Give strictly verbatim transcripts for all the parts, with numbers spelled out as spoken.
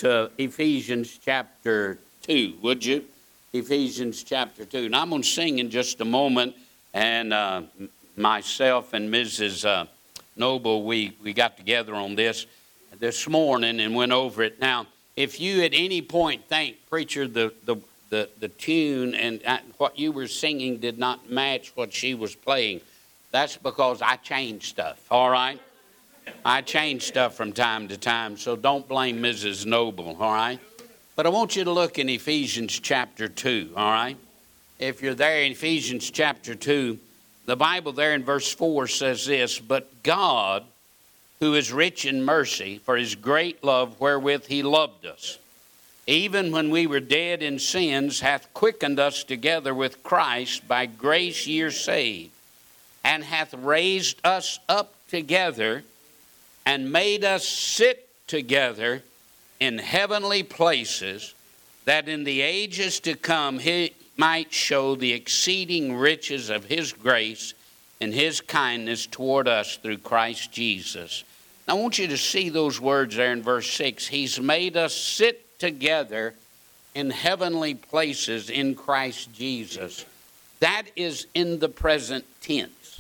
to Ephesians chapter two, would you? Ephesians chapter two. And I'm going to sing in just a moment. And uh, myself and Missus Uh, Noble, we, we got together on this this morning and went over it. Now, if you at any point think, preacher, the, the, the, the tune and what you were singing did not match what she was playing, that's because I change stuff, all right? I change stuff from time to time, so don't blame Missus Noble, all right? But I want you to look in Ephesians chapter two, all right? If you're there in Ephesians chapter two, the Bible there in verse four says this, "But God, who is rich in mercy, for his great love wherewith he loved us, even when we were dead in sins, hath quickened us together with Christ. By grace ye are saved, and hath raised us up together, and made us sit together in heavenly places, that in the ages to come he might show the exceeding riches of his grace and his kindness toward us through Christ Jesus." Now, I want you to see those words there in verse six. He's made us sit together in heavenly places in Christ Jesus. That is in the present tense.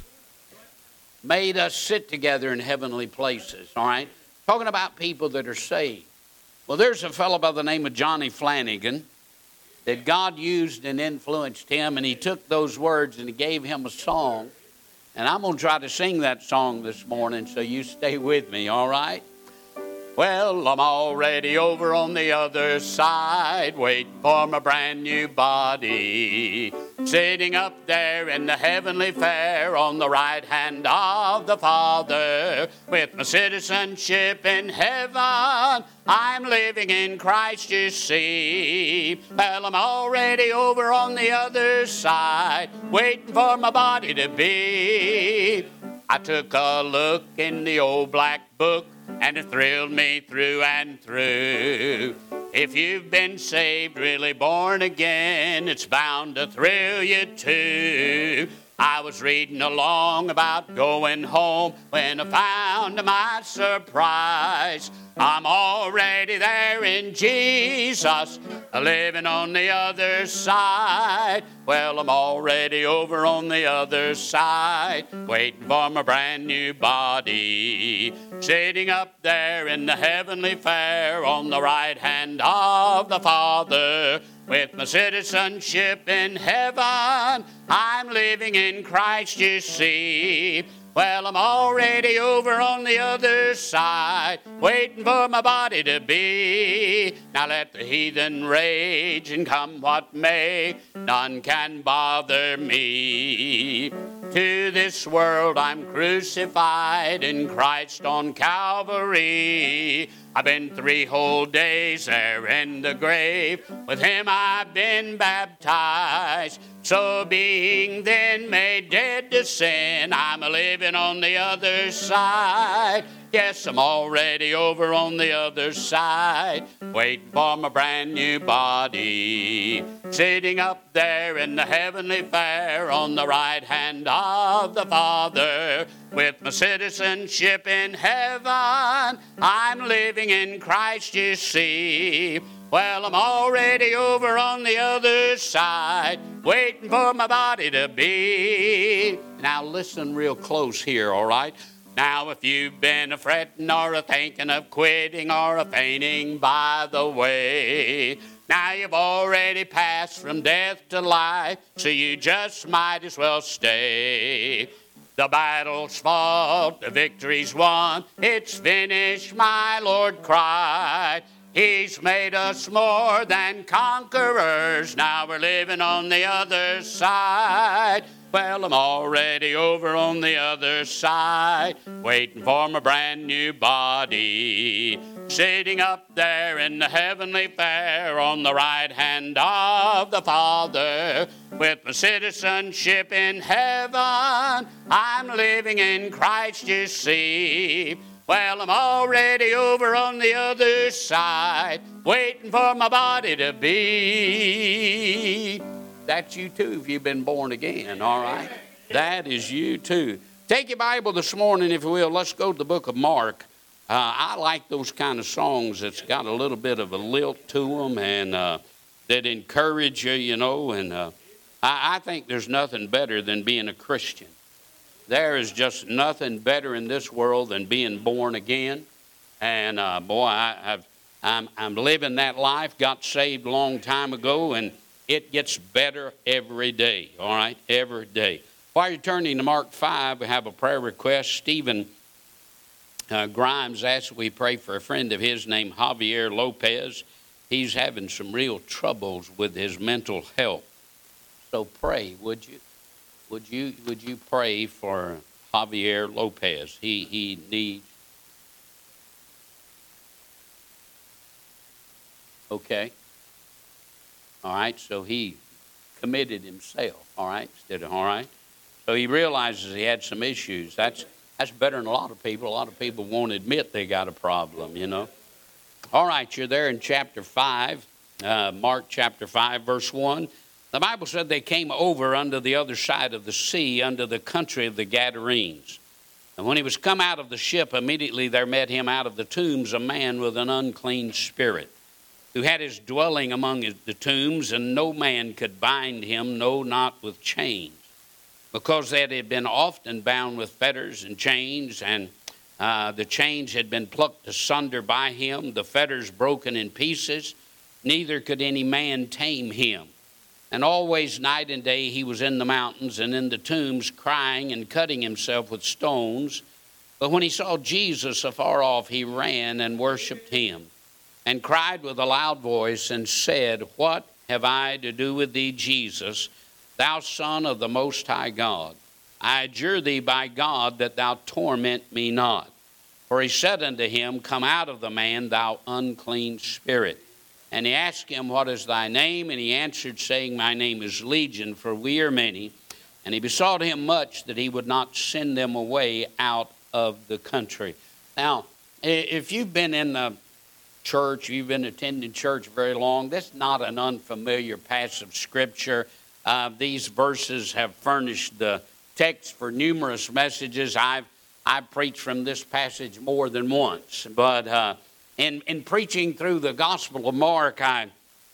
Made us sit together in heavenly places, all right? Talking about people that are saved. Well, there's a fellow by the name of Johnny Flanagan that God used and influenced him, and he took those words and he gave him a song. And I'm going to try to sing that song this morning, so you stay with me, all right? Well, I'm already over on the other side, waiting for my brand new body, sitting up there in the heavenly fair on the right hand of the Father, with my citizenship in heaven. I'm living in Christ, you see. Well, I'm already over on the other side, waiting for my body to be. I took a look in the old black book, and it thrilled me through and through. If you've been saved, really born again, it's bound to thrill you too. I was reading along about going home when I found to my surprise I'm already there in Jesus, living on the other side. Well, I'm already over on the other side, waiting for my brand new body, sitting up there in the heavenly fair on the right hand of the Father. With my citizenship in heaven, I'm living in Christ, you see. Well, I'm already over on the other side, waiting for my body to be. Now let the heathen rage, and come what may, none can bother me. To this world I'm crucified in Christ on Calvary. I've been three whole days there in the grave. With him I've been baptized. So being then made dead to sin, I'm a living on the other side. Yes, I'm already over on the other side, waiting for my brand new body, sitting up there in the heavenly fair on the right hand of the Father. With my citizenship in heaven, I'm living in Christ, you see. Well, I'm already over on the other side, waiting for my body to be. Now listen real close here, all right? Now if you've been a fretting or a thinking of quitting or a fainting by the way, now you've already passed from death to life, so you just might as well stay. The battle's fought, the victory's won, it's finished, my Lord cried. He's made us more than conquerors. Now we're living on the other side. Well, I'm already over on the other side, waiting for my brand new body, sitting up there in the heavenly fair on the right hand of the Father. With my citizenship in heaven, I'm living in Christ, you see. Well, I'm already over on the other side, waiting for my body to be. That's you too if you've been born again, all right? That is you too. Take your Bible this morning, if you will. Let's go to the book of Mark. Uh, I like those kind of songs that's got a little bit of a lilt to them and uh, that encourage you, you know. And uh, I, I think there's nothing better than being a Christian. There is just nothing better in this world than being born again. And uh, boy, I, I've, I'm, I'm living that life. Got saved a long time ago, and it gets better every day. All right, every day. While you're turning to Mark five, we have a prayer request. Stephen uh, Grimes asked we pray for a friend of his named Javier Lopez. He's having some real troubles with his mental health. So pray, would you? Would you would you pray for Javier Lopez? He he needs. Okay. All right. So he committed himself. All right. Instead of all right. So he realizes he had some issues. That's that's better than a lot of people. A lot of people won't admit they got a problem. You know. All right. You're there in chapter five, uh, Mark chapter five, verse one. The Bible said they came over unto the other side of the sea, unto the country of the Gadarenes. And when he was come out of the ship, immediately there met him out of the tombs a man with an unclean spirit, who had his dwelling among the tombs, and no man could bind him, no, not with chains, because that he had been often bound with fetters and chains, and uh, the chains had been plucked asunder by him, the fetters broken in pieces, neither could any man tame him. And always night and day he was in the mountains and in the tombs, crying and cutting himself with stones. But when he saw Jesus afar off, he ran and worshipped him, and cried with a loud voice, and said, What have I to do with thee, Jesus, thou Son of the Most High God? I adjure thee by God that thou torment me not. For he said unto him, Come out of the man, thou unclean spirit. And he asked him, What is thy name? And he answered, saying, My name is Legion, for we are many. And he besought him much that he would not send them away out of the country. Now, if you've been in the church, you've been attending church very long, that's not an unfamiliar passage of Scripture. Uh, these verses have furnished the text for numerous messages. I've I've preached from this passage more than once, but uh, In, in preaching through the Gospel of Mark, I,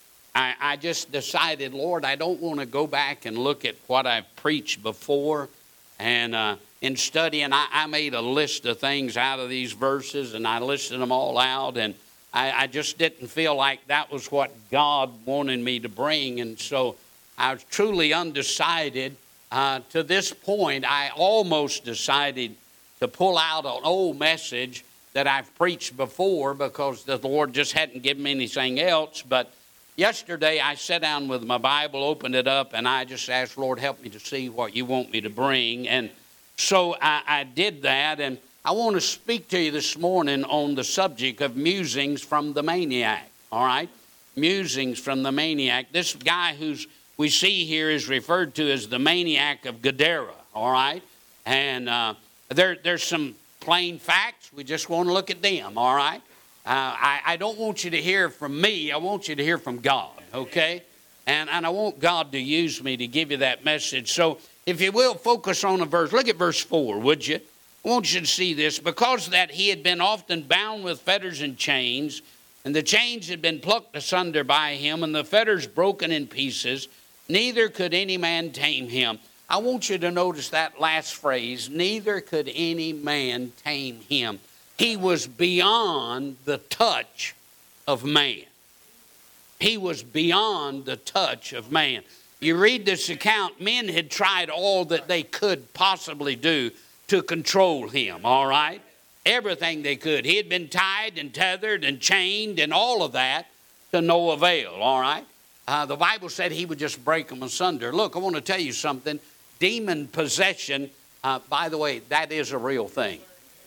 I, I just decided, Lord, I don't want to go back and look at what I've preached before. And uh, in studying, I, I made a list of things out of these verses, and I listed them all out. And I, I just didn't feel like that was what God wanted me to bring. And so I was truly undecided. Uh, to this point, I almost decided to pull out an old message that I've preached before because the Lord just hadn't given me anything else. But yesterday I sat down with my Bible, opened it up, and I just asked, Lord, help me to see what you want me to bring. And so I, I did that, and I want to speak to you this morning on the subject of musings from the maniac, all right? Musings from the maniac. This guy who's we see here is referred to as the maniac of Gadara, all right? And uh, there, there's some plain facts. We just want to look at them, all right? Uh, I, I don't want you to hear from me. I want you to hear from God, okay? And, and I want God to use me to give you that message. So if you will, focus on a verse. Look at verse four, would you? I want you to see this. Because that he had been often bound with fetters and chains, and the chains had been plucked asunder by him, and the fetters broken in pieces, neither could any man tame him. I want you to notice that last phrase, neither could any man tame him. He was beyond the touch of man. He was beyond the touch of man. You read this account, men had tried all that they could possibly do to control him, all right? Everything they could. He had been tied and tethered and chained and all of that to no avail, all right? Uh, the Bible said he would just break them asunder. Look, I want to tell you something. Demon possession, uh, by the way, that is a real thing.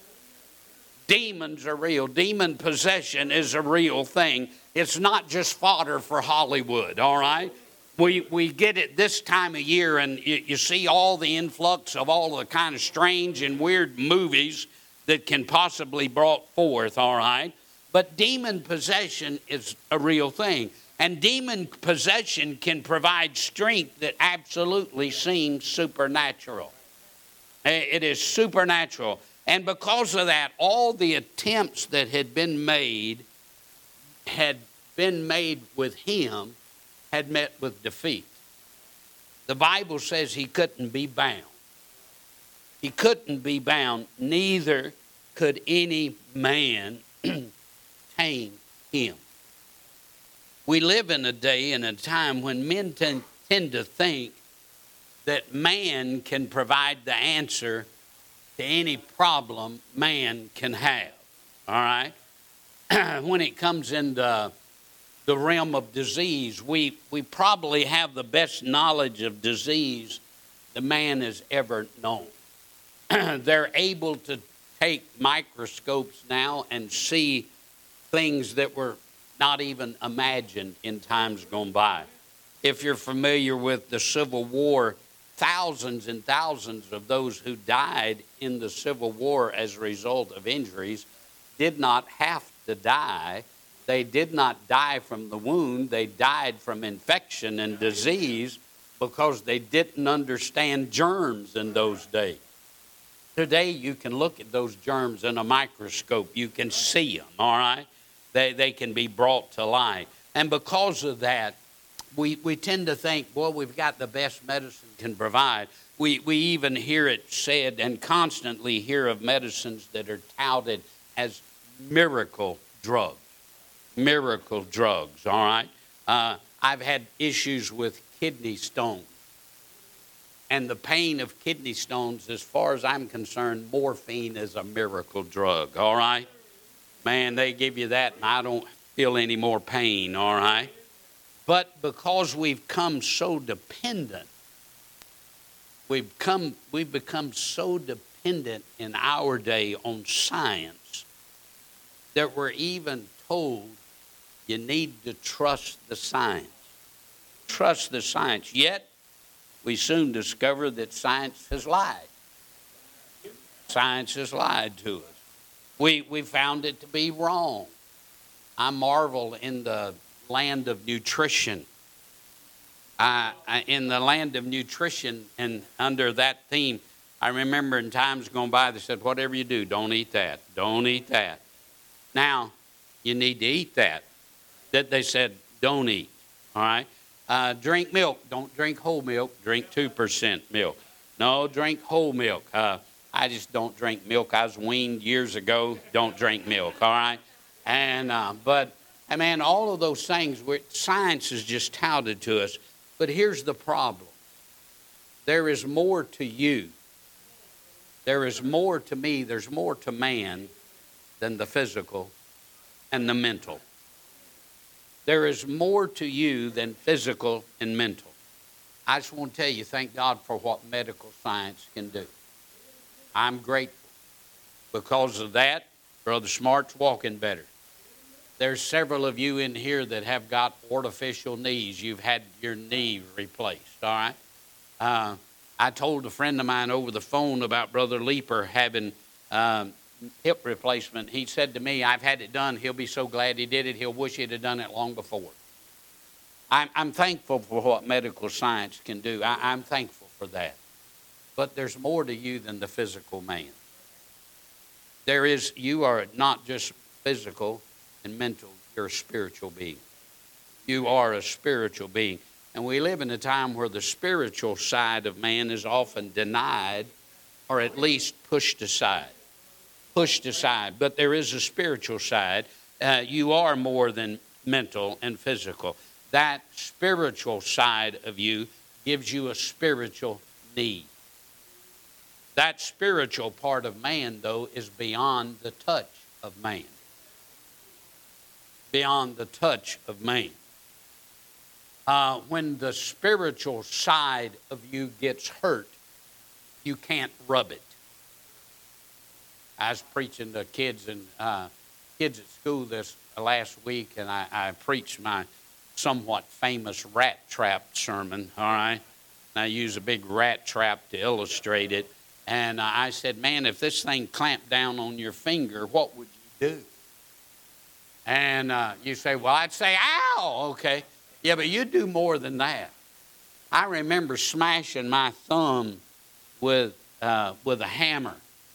Demons are real. Demon possession is a real thing. It's not just fodder for Hollywood, all right? We we get it this time of year, and you, you see all the influx of all the kind of strange and weird movies that can possibly be brought forth, all right? But demon possession is a real thing. And demon possession can provide strength that absolutely seems supernatural. It is supernatural. And because of that, all the attempts that had been made had been made with him had met with defeat. The Bible says he couldn't be bound. He couldn't be bound, neither could any man tame him. We live in a day and a time when men tend, tend to think that man can provide the answer to any problem man can have, all right? When it comes into the realm of disease, we, we probably have the best knowledge of disease the man has ever known. They're able to take microscopes now and see things that were not even imagined in times gone by. If you're familiar with the Civil War, thousands and thousands of those who died in the Civil War as a result of injuries did not have to die. They did not die from the wound. They died from infection and disease because they didn't understand germs in those days. Today, you can look at those germs in a microscope. You can see them, all right? They, they can be brought to light. And because of that, we, we tend to think, boy, we've got the best medicine can provide. We, we even hear it said and constantly hear of medicines that are touted as miracle drugs. Miracle drugs, all right? Uh, I've had issues with kidney stones. And the pain of kidney stones, as far as I'm concerned, morphine is a miracle drug, all right? Man, they give you that and I don't feel any more pain, all right? But because we've come so dependent, we've come, we've become so dependent in our day on science that we're even told you need to trust the science. Trust the science. Yet, we soon discover that science has lied. Science has lied to us. We, we found it to be wrong. I marvel in the land of nutrition. Uh, in the land of nutrition, and under that theme, I remember in times gone by, they said, whatever you do, don't eat that. Don't eat that. Now, you need to eat that. That they said, don't eat, all right? Uh, drink milk. Don't drink whole milk. Drink two percent milk. No, drink whole milk. Uh, I just don't drink milk. I was weaned years ago. Don't drink milk, all right? And uh, But, I mean, all of those things, science is just touted to us. But here's the problem. There is more to you. There is more to me. There's more to man than the physical and the mental. There is more to you than physical and mental. I just want to tell you, thank God for what medical science can do. I'm grateful. Because of that, Brother Smart's walking better. There's several of you in here that have got artificial knees. You've had your knee replaced, all right? Uh, I told a friend of mine over the phone about Brother Leeper having um, hip replacement. He said to me, I've had it done. He'll be so glad he did it. He'll wish he'd have done it long before. I'm, I'm thankful for what medical science can do. I, I'm thankful for that. But there's more to you than the physical man. There is, you are not just physical and mental, you're a spiritual being. You are a spiritual being. And we live in a time where the spiritual side of man is often denied or at least pushed aside. Pushed aside. But there is a spiritual side. Uh, you are more than mental and physical. That spiritual side of you gives you a spiritual need. That spiritual part of man, though, is beyond the touch of man. Beyond the touch of man. Uh, when the spiritual side of you gets hurt, you can't rub it. I was preaching to kids and uh, kids at school this uh, last week, and I, I preached my somewhat famous rat trap sermon. All right, and I use a big rat trap to illustrate it. And uh, I said, "Man, if this thing clamped down on your finger, what would you do?" And uh, you say, "Well, I'd say, ow." Okay, yeah, but you do more than that. I remember smashing my thumb with uh, with a hammer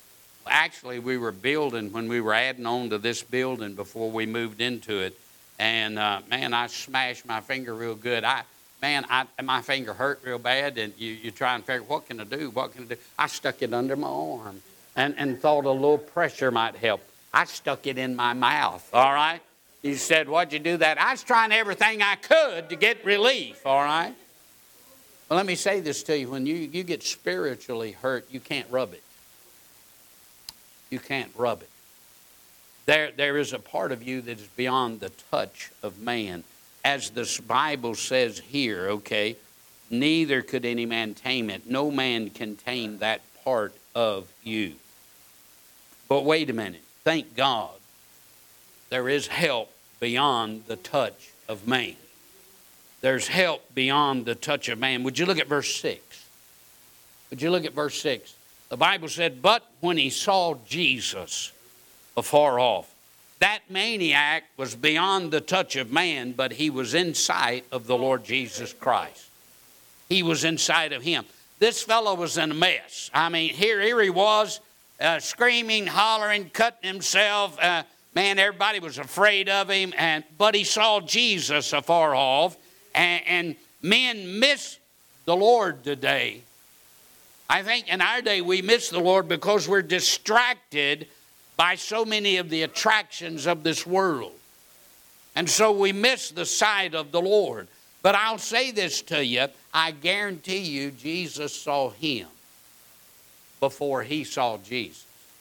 Actually, we were building when we were adding on to this building before we moved into it. And, uh, man, I smashed my finger real good. I, man, I, my finger hurt real bad. And you, you try and figure, what can I do? What can I do? I stuck it under my arm and, and thought a little pressure might help. I stuck it in my mouth, all right? He said, what'd you do that? I was trying everything I could to get relief, all right? Well, let me say this to you. When you, you get spiritually hurt, you can't rub it. You can't rub it. There, there is a part of you that is beyond the touch of man. As the Bible says here, okay, neither could any man tame it. No man can tame that part of you. But wait a minute. Thank God there is help beyond the touch of man. There's help beyond the touch of man. Would you look at verse six? Would you look at verse six? The Bible said, but when he saw Jesus afar off, that maniac was beyond the touch of man, but he was in sight of the Lord Jesus Christ. He was in sight of him. This fellow was in a mess. I mean, here, here he was, uh, screaming, hollering, cutting himself. Uh, man, everybody was afraid of him. And but he saw Jesus afar off. And, and men miss the Lord today. I think in our day we miss the Lord because we're distracted by so many of the attractions of this world. And so we miss the sight of the Lord. But I'll say this to you, I guarantee you Jesus saw him before he saw Jesus.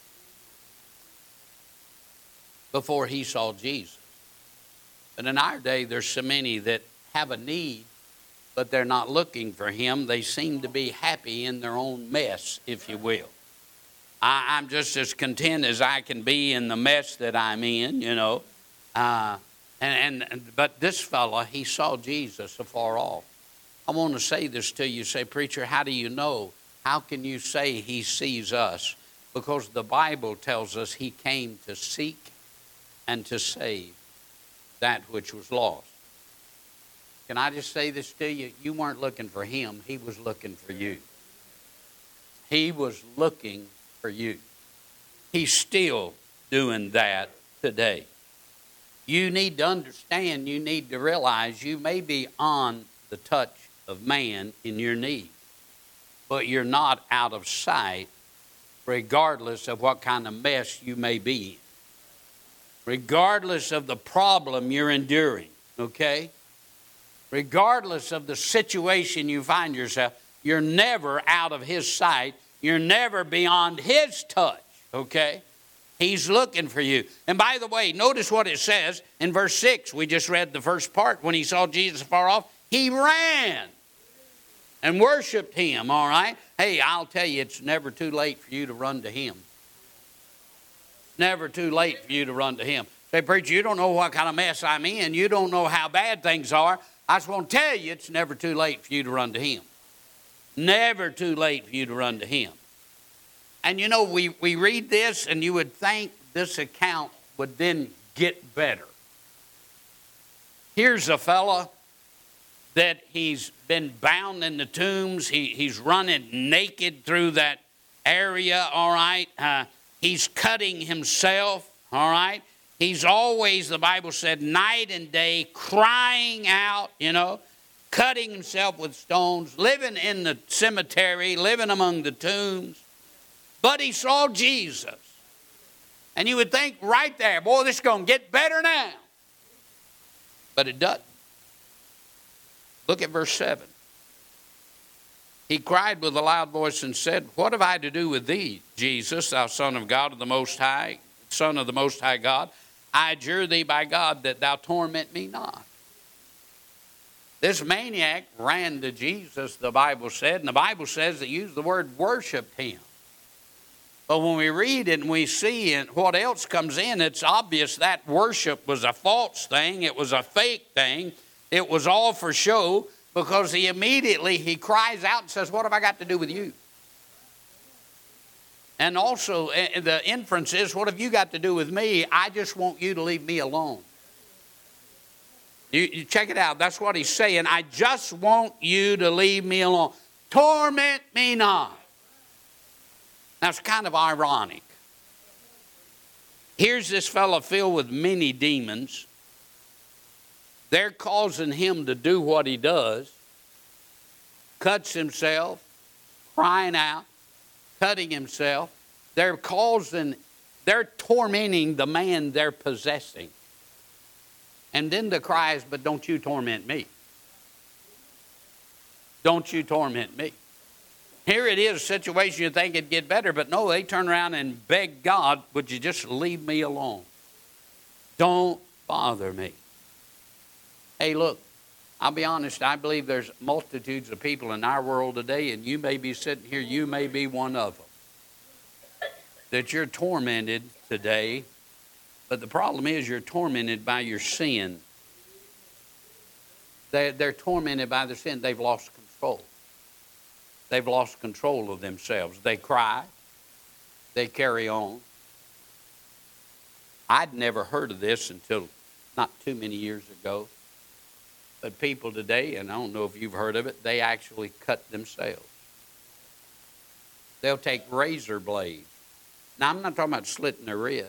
Before he saw Jesus. But in our day there's so many that have a need, but they're not looking for him. They seem to be happy in their own mess, if you will. I, I'm just as content as I can be in the mess that I'm in, you know. Uh, and, and But this fellow, he saw Jesus afar off. I want to say this to you. Say, preacher, how do you know? How can you say he sees us? Because the Bible tells us he came to seek and to save that which was lost. Can I just say this to you? You weren't looking for him. He was looking for you. He was looking for you. He's still doing that today. You need to understand, you need to realize you may be on the touch of man in your need, but you're not out of sight regardless of what kind of mess you may be in. Regardless of the problem you're enduring, okay? Regardless of the situation you find yourself, you're never out of his sight. You're never beyond his touch, okay? He's looking for you. And by the way, notice what it says in verse six. We just read the first part. When he saw Jesus far off, he ran and worshiped him, all right? Hey, I'll tell you, it's never too late for you to run to him. Never too late for you to run to him. Say, preacher, you don't know what kind of mess I'm in. You don't know how bad things are. I just want to tell you, it's never too late for you to run to him. Never too late for you to run to him. And you know, we, we read this and you would think this account would then get better. Here's a fella that he's been bound in the tombs. He, he's running naked through that area, all right? Uh, he's cutting himself, all right? He's always, the Bible said, night and day, crying out, you know, cutting himself with stones, living in the cemetery, living among the tombs. But he saw Jesus. And you would think right there, boy, this is going to get better now. But it doesn't. Look at verse seven. He cried with a loud voice and said, what have I to do with thee, Jesus, thou Son of God of the Most High, Son of the Most High God? I adjure thee by God that thou torment me not. This maniac ran to Jesus, the Bible said, and the Bible says that used the word worshiped him. But when we read it and we see it, what else comes in, it's obvious that worship was a false thing. It was a fake thing. It was all for show, because he immediately, he cries out and says, what have I got to do with you? And also, the inference is, what have you got to do with me? I just want you to leave me alone. You, you check it out. That's what he's saying. I just want you to leave me alone. Torment me not. Now, it's kind of ironic. Here's this fellow filled with many demons. They're causing him to do what he does. Cuts himself, crying out, cutting himself. They're causing, they're tormenting the man they're possessing. And then the cry is, but don't you torment me. Don't you torment me. Here it is, a situation you think it'd get better, but no, they turn around and beg God, would you just leave me alone? Don't bother me. Hey, look, I'll be honest, I believe there's multitudes of people in our world today, and you may be sitting here, you may be one of them, that you're tormented today, but the problem is you're tormented by your sin. They're, they're tormented by their sin. They've lost control. They've lost control of themselves. They cry. They carry on. I'd never heard of this until not too many years ago. But people today, and I don't know if you've heard of it, they actually cut themselves. They'll take razor blades. Now, I'm not talking about slitting their wrist.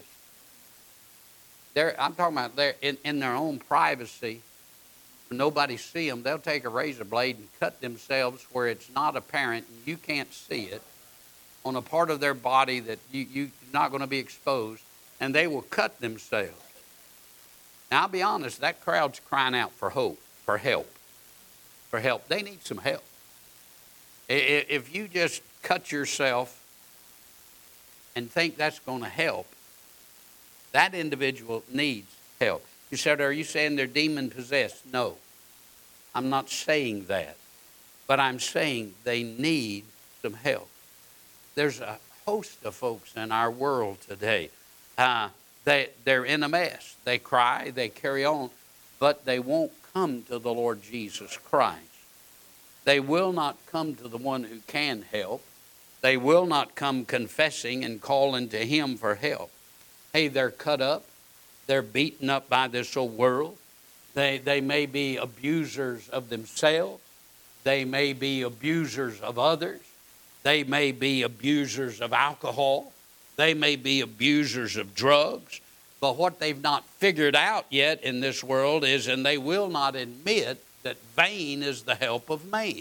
They're, I'm talking about they're in, in their own privacy. When nobody see them, they'll take a razor blade and cut themselves where it's not apparent and you can't see it on a part of their body that you, you're not going to be exposed, and they will cut themselves. Now, I'll be honest, that crowd's crying out for hope, for help, for help. They need some help. If you just cut yourself and think that's going to help, that individual needs help. You said, are you saying they're demon possessed? No, I'm not saying that. But I'm saying they need some help. There's a host of folks in our world today. Uh, they, they're in a mess. They cry, they carry on, but they won't come to the Lord Jesus Christ. They will not come to the one who can help. They will not come confessing and calling to Him for help. Hey, they're cut up. They're beaten up by this old world. They, they may be abusers of themselves. They may be abusers of others. They may be abusers of alcohol. They may be abusers of drugs. But what they've not figured out yet in this world is, and they will not admit, that vain is the help of man.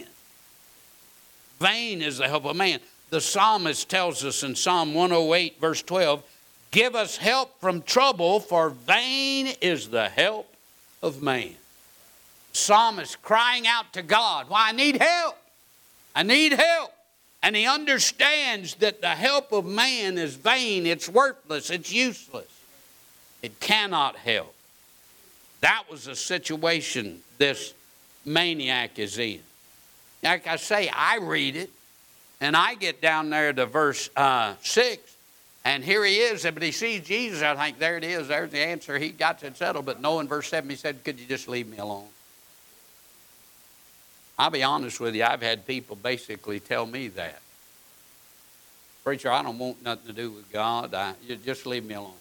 Vain is the help of man. The psalmist tells us in Psalm one oh eight, verse twelve, give us help from trouble, for vain is the help of man. Psalmist crying out to God, why, I need help. I need help. And he understands that the help of man is vain. It's worthless. It's useless. It cannot help. That was the situation this maniac is in. Like I say, I read it, and I get down there to verse uh, six, and here he is, but he sees Jesus. I think, there it is. There's the answer. He got it settled. But no, in verse seven, he said, could you just leave me alone? I'll be honest with you. I've had people basically tell me that. Preacher, I don't want nothing to do with God. I, you just leave me alone.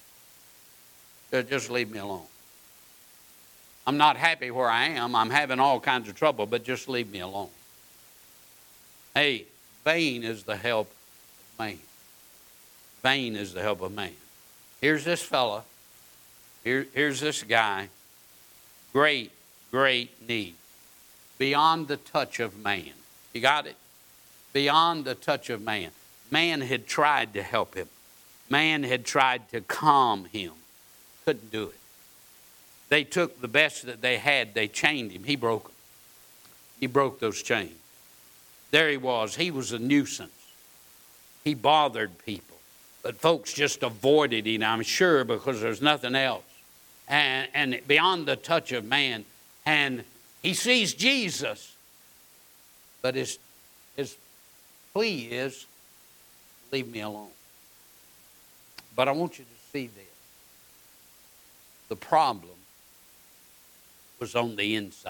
Just leave me alone. I'm not happy where I am. I'm having all kinds of trouble, but just leave me alone. Hey, vain is the help of man. Vain is the help of man. Here's this fella. Here, here's this guy. Great, great need. Beyond the touch of man. You got it? Beyond the touch of man. Man had tried to help him. Man had tried to calm him. Couldn't do it. They took the best that they had. They chained him. He broke them. He broke those chains. There he was. He was a nuisance. He bothered people. But folks just avoided him, I'm sure, because there's nothing else. And, and beyond the touch of man. And he sees Jesus. But his, his plea is, leave me alone. But I want you to see this. The problem was on the inside.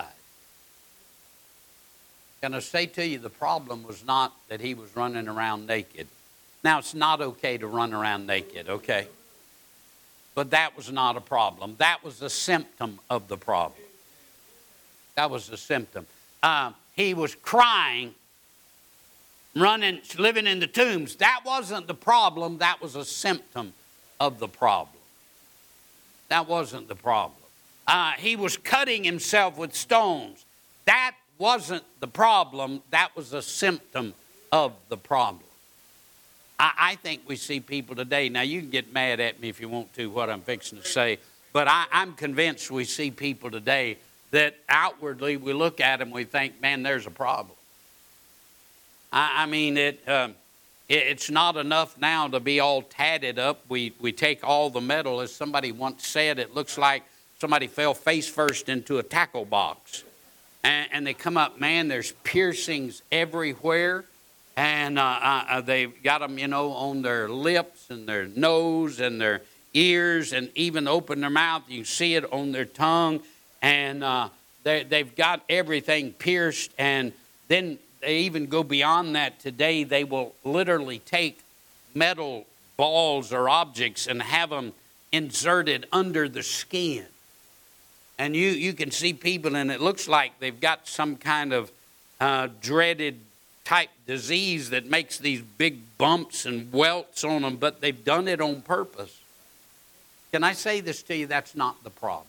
Can I say to you, the problem was not that he was running around naked. Now, it's not okay to run around naked, okay? But that was not a problem. That was a symptom of the problem. That was the symptom. Uh, he was crying, running, living in the tombs. That wasn't the problem. That was a symptom of the problem. That wasn't the problem. Uh, he was cutting himself with stones. That wasn't the problem. That was a symptom of the problem. I, I think we see people today. Now, you can get mad at me if you want to, what I'm fixing to say. But I, I'm convinced we see people today that outwardly we look at them, we think, man, there's a problem. I, I mean, it, um, it it's not enough now to be all tatted up. We, we take all the metal. As somebody once said, it looks like somebody fell face first into a tackle box. And, and they come up, man, there's piercings everywhere. And uh, uh, they've got them, you know, on their lips and their nose and their ears, and even open their mouth. You can see it on their tongue. And uh, they, they've got everything pierced. And then they even go beyond that today. They will literally take metal balls or objects and have them inserted under the skin. And you, you can see people, and it looks like they've got some kind of uh, dreaded type disease that makes these big bumps and welts on them, but they've done it on purpose. Can I say this to you? That's not the problem.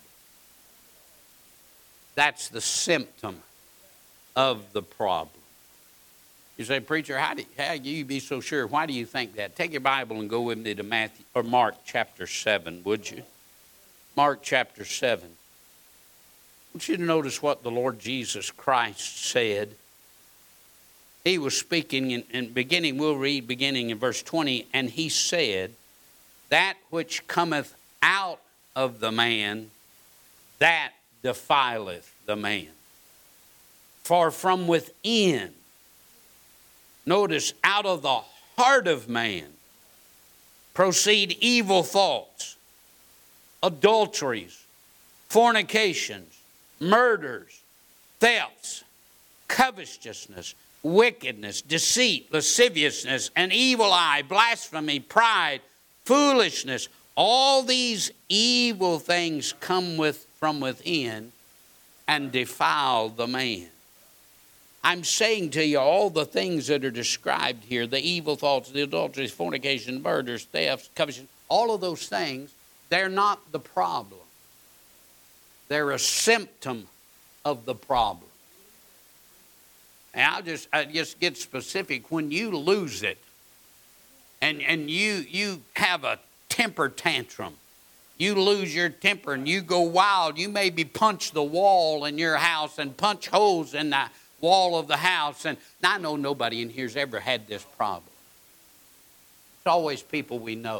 That's the symptom of the problem. You say, preacher, how do, how do you be so sure? Why do you think that? Take your Bible and go with me to Matthew or Mark chapter seven, would you? Mark chapter seven. I want you to notice what the Lord Jesus Christ said. He was speaking in, in beginning, we'll read beginning in verse twenty, and he said, that which cometh out of the man, that defileth the man. For from within, notice, out of the heart of man, proceed evil thoughts, adulteries, fornications, murders, thefts, covetousness, wickedness, deceit, lasciviousness, an evil eye, blasphemy, pride, foolishness. All these evil things come with from within and defile the man. I'm saying to you, all the things that are described here, the evil thoughts, the adulteries, fornication, murders, thefts, covetousness, all of those things, they're not the problem. They're a symptom of the problem. And I'll just, I'll just get specific. When you lose it and, and you, you have a temper tantrum, you lose your temper and you go wild, you maybe punch the wall in your house and punch holes in the wall of the house. And I know nobody in here's ever had this problem. It's always people we know.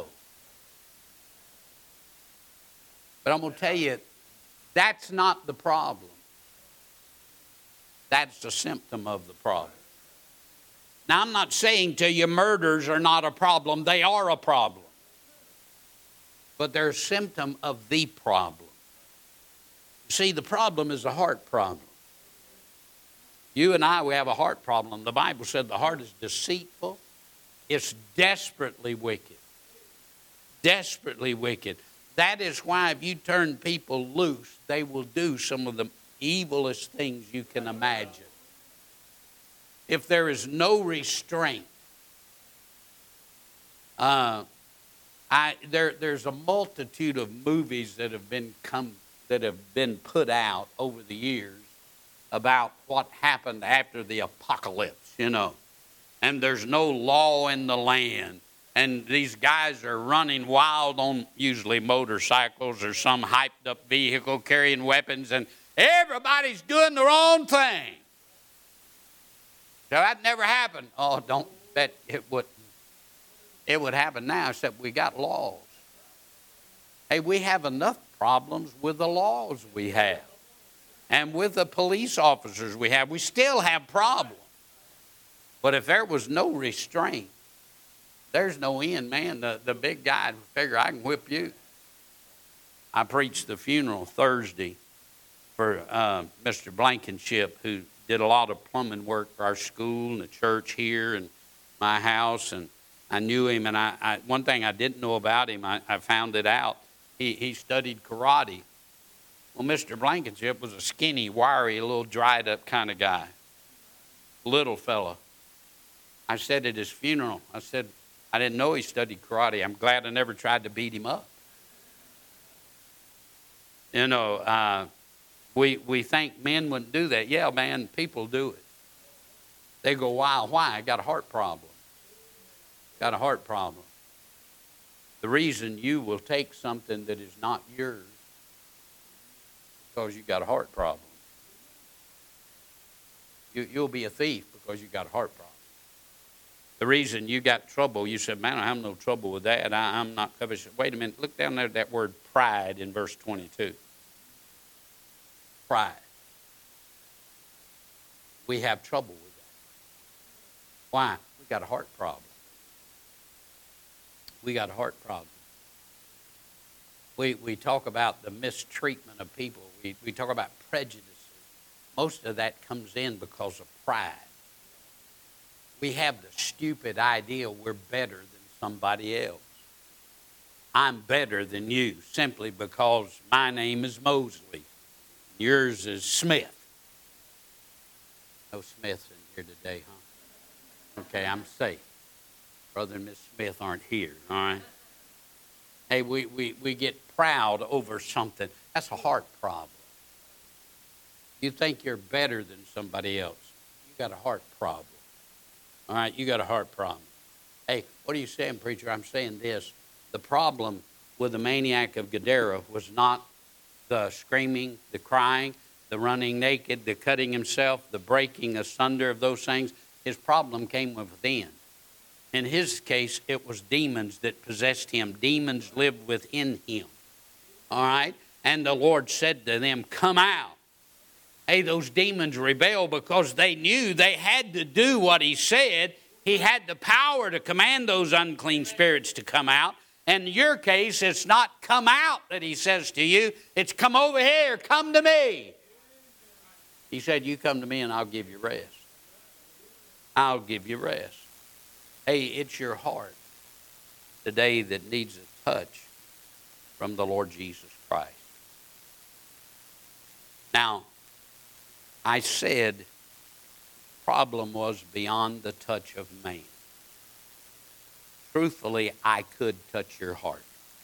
But I'm going to tell you, that's not the problem. That's the symptom of the problem. Now, I'm not saying to you murders are not a problem. They are a problem. But they're a symptom of the problem. See, the problem is a heart problem. You and I, we have a heart problem. The Bible said the heart is deceitful. It's desperately wicked. Desperately wicked. That is why if you turn people loose, they will do some of the evilest things you can imagine. If there is no restraint, uh, I, there, there's a multitude of movies that have been come that have been put out over the years about what happened after the apocalypse, you know, and there's no law in the land. And these guys are running wild on usually motorcycles or some hyped up vehicle carrying weapons, and everybody's doing the wrong thing. So that never happened. Oh, don't bet it would. It would happen now, except we got laws. Hey, we have enough problems with the laws we have. And with the police officers we have, we still have problems. But if there was no restraint, there's no end, man. The, the big guy would figure, I can whip you. I preached the funeral Thursday for uh, Mister Blankenship, who did a lot of plumbing work for our school and the church here and my house. And I knew him. And I, I one thing I didn't know about him, I, I found it out. He, he studied karate. Well, Mister Blankenship was a skinny, wiry, a little dried up kind of guy. Little fella. I said at his funeral, I said, I didn't know he studied karate. I'm glad I never tried to beat him up. You know, uh, we, we think men wouldn't do that. Yeah, man, people do it. They go, why? Why? I got a heart problem. Got a heart problem. The reason you will take something that is not yours is because you got a heart problem. You, you'll be a thief because you got a heart problem. The reason you got trouble, you said, man, I have no trouble with that. I, I'm not covetous. Wait a minute. Look down there at that word pride in verse twenty-two. Pride. We have trouble with that. Why? We got a heart problem. We got a heart problem. We, we talk about the mistreatment of people. We, we talk about prejudices. Most of that comes in because of pride. We have the stupid idea we're better than somebody else. I'm better than you simply because my name is Mosley. Yours is Smith. No Smiths in here today, huh? Okay, I'm safe. Brother and Miss Smith aren't here, all right? Hey, we, we, we get proud over something. That's a heart problem. You think you're better than somebody else. You got a heart problem. All right, you got a heart problem. Hey, what are you saying, preacher? I'm saying this. The problem with the maniac of Gadara was not the screaming, the crying, the running naked, the cutting himself, the breaking asunder of those things. His problem came within. In his case, it was demons that possessed him. Demons lived within him. All right? And the Lord said to them, come out. Hey, those demons rebelled because they knew they had to do what he said. He had the power to command those unclean spirits to come out. And in your case, it's not come out that he says to you. It's come over here, come to me. He said, you come to me and I'll give you rest. I'll give you rest. Hey, it's your heart today that needs a touch from the Lord Jesus Christ. Now, I said the problem was beyond the touch of man. Truthfully, I could touch your heart,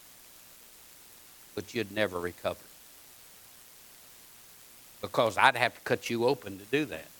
but you'd never recover. Because I'd have to cut you open to do that.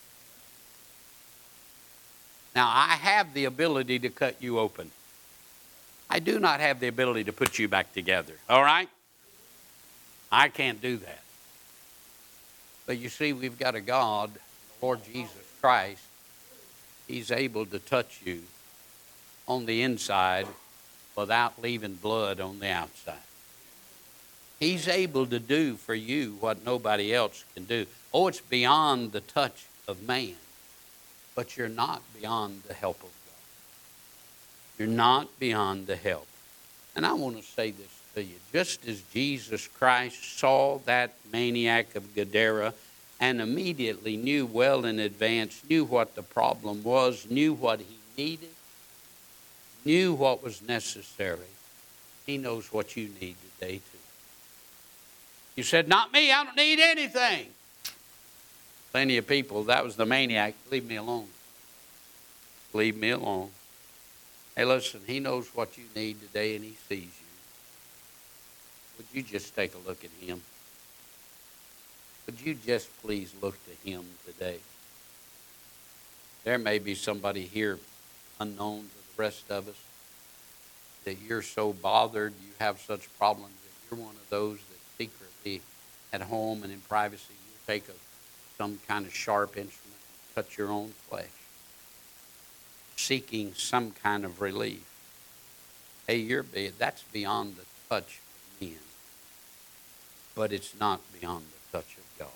Now, I have the ability to cut you open. I do not have the ability to put you back together, all right? I can't do that. But you see, we've got a God, the Lord Jesus Christ. He's able to touch you on the inside without leaving blood on the outside. He's able to do for you what nobody else can do. Oh, it's beyond the touch of man, but you're not beyond the help of God. You're not beyond the help. And I want to say this to you. Just as Jesus Christ saw that maniac of Gadara and immediately knew well in advance, knew what the problem was, knew what he needed, knew what was necessary, he knows what you need today too. You said, not me, I don't need anything. Plenty of people, that was the maniac, leave me alone. Leave me alone. Hey, listen, he knows what you need today and he sees you. Would you just take a look at him? Would you just please look to him today? There may be somebody here unknown to the rest of us that you're so bothered, you have such problems that you're one of those that secretly at home and in privacy you take a, some kind of sharp instrument and cut your own flesh, seeking some kind of relief. Hey, you're that's beyond the touch of men, but it's not beyond the touch of God.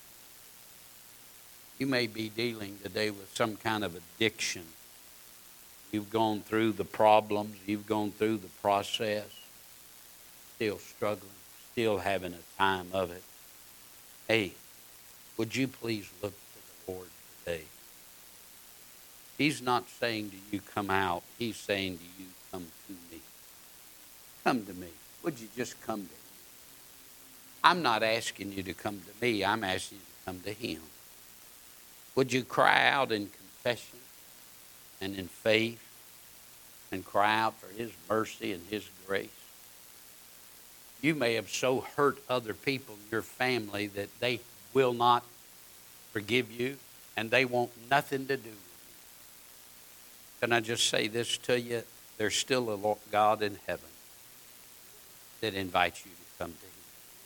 You may be dealing today with some kind of addiction. You've gone through the problems, you've gone through the process, still struggling, still having a time of it. Hey, would you please look to the Lord today? He's not saying to you, come out. He's saying to you, come to me. Come to me. Would you just come to me? I'm not asking you to come to me. I'm asking you to come to him. Would you cry out in confession and in faith and cry out for His mercy and His grace. You may have so hurt other people in your family that they will not forgive you and they want nothing to do with you. Can I just say this to you? There's still a God in heaven that invites you to come to Him.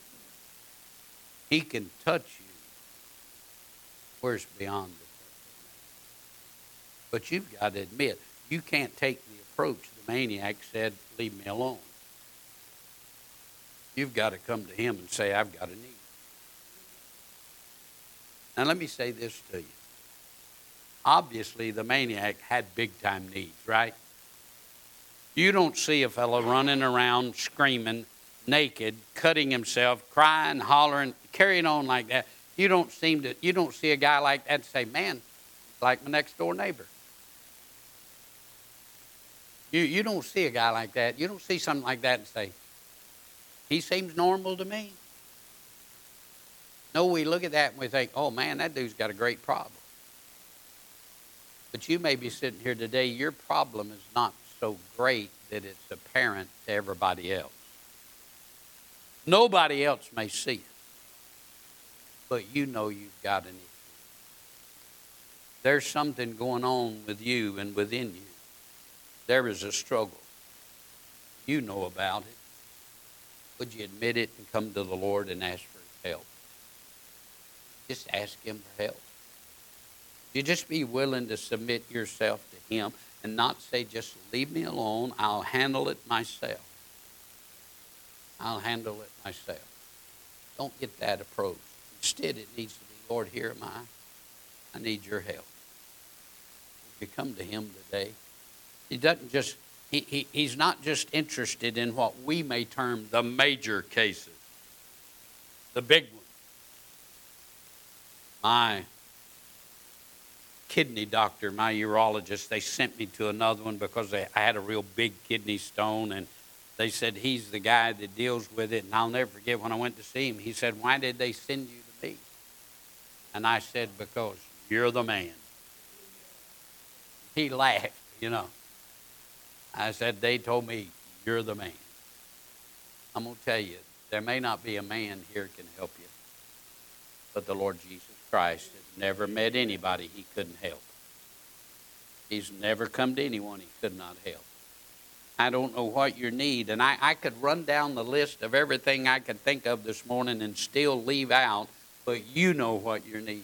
He can touch you where it's beyond the touch of man. But you've got to admit, you can't take the approach the maniac said, leave me alone. You've got to come to Him and say, I've got a need. Now let me say this to you. Obviously, the maniac had big-time needs, right? You don't see a fellow running around screaming, naked, cutting himself, crying, hollering, carrying on like that. You don't seem to. You don't see a guy like that and say, "Man, like my next door neighbor." You you don't see a guy like that. You don't see something like that and say, "He seems normal to me." No, we look at that and we think, "Oh man, that dude's got a great problem." But you may be sitting here today. Your problem is not so great that it's apparent to everybody else. Nobody else may see it, but you know you've got an issue. There's something going on with you and within you. There is a struggle. You know about it. Would you admit it and come to the Lord and ask for His help? Just ask Him for help. You just be willing to submit yourself to Him and not say, just leave me alone. I'll handle it myself. I'll handle it myself. Don't get that approach. Instead, it needs to be, Lord, here am I. I need your help. You come to Him today. He doesn't just, he, he, He's not just interested in what we may term the major cases, the big ones. My kidney doctor, my urologist, they sent me to another one because they, I had a real big kidney stone, and they said he's the guy that deals with it. And I'll never forget when I went to see him, he said, why did they send you to me? And I said, because you're the man. He laughed, you know. I said, they told me, you're the man. I'm going to tell you, there may not be a man here who can help you, but the Lord Jesus Christ has never met anybody He couldn't help. He's never come to anyone He could not help. I don't know what your need, and I, I could run down the list of everything I could think of this morning and still leave out, but you know what your need is.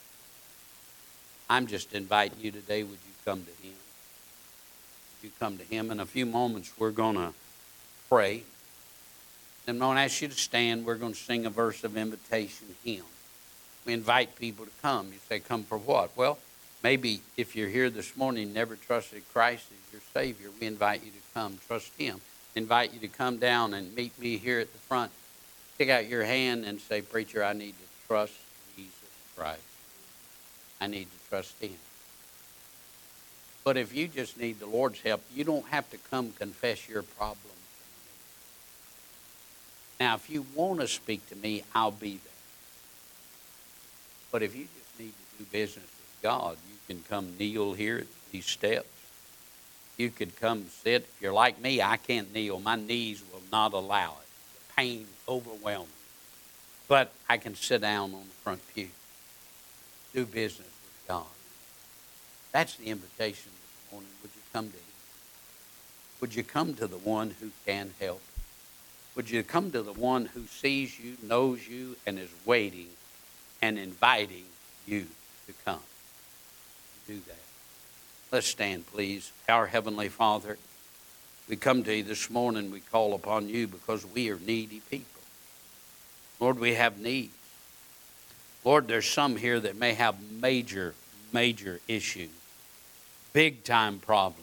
I'm just inviting you today, would you come to Him? You come to Him. In a few moments, we're going to pray. I'm going to ask you to stand. We're going to sing a verse of invitation hymn. We invite people to come. You say, come for what? Well, maybe if you're here this morning, never trusted Christ as your Savior, we invite you to come. Trust Him. Invite you to come down and meet me here at the front. Stick out your hand and say, preacher, I need to trust Jesus Christ. I need to trust Him. But if you just need the Lord's help, you don't have to come confess your problem to me. Now, if you want to speak to me, I'll be there. But if you just need to do business with God, you can come kneel here at these steps. You could come sit. If you're like me, I can't kneel. My knees will not allow it. The pain overwhelming. But I can sit down on the front pew. Do business with God. That's the invitation this morning. Would you come to Him? Would you come to the one who can help? Would you come to the one who sees you, knows you, and is waiting and inviting you to come? Do that. Let's stand, please. Our Heavenly Father, we come to You this morning. We call upon You because we are needy people. Lord, we have needs. Lord, there's some here that may have major, major issues, big-time problems.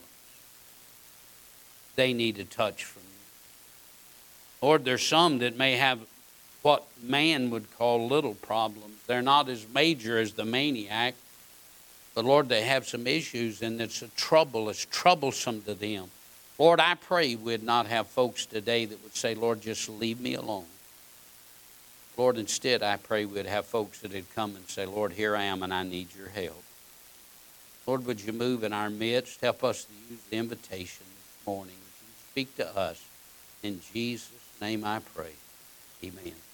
They need a touch from You. Lord, there's some that may have what man would call little problems. They're not as major as the maniac, but Lord, they have some issues, and it's a trouble. It's troublesome to them. Lord, I pray we'd not have folks today that would say, Lord, just leave me alone. Lord, instead, I pray we'd have folks that would come and say, Lord, here I am, and I need Your help. Lord, would You move in our midst? Help us to use the invitation morning. Speak to us. In Jesus' name I pray. Amen.